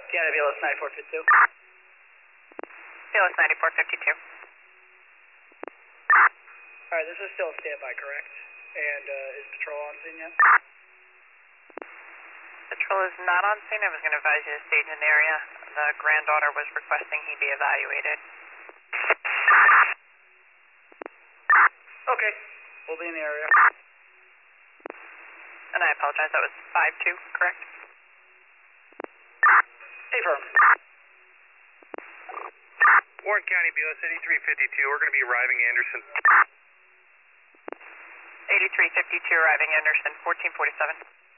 Canada BLS 9452. BLS 9452. Alright, this is still standby, correct? And is patrol on scene yet? Patrol is not on scene. I was going to advise you to stage in the area. The granddaughter was requesting he be evaluated. Okay, we'll be in the area. And I apologize, that was 5-2, correct? Affirm. Warren County BLS 8352, we're going to be arriving Anderson. 8352 arriving Anderson, 1447.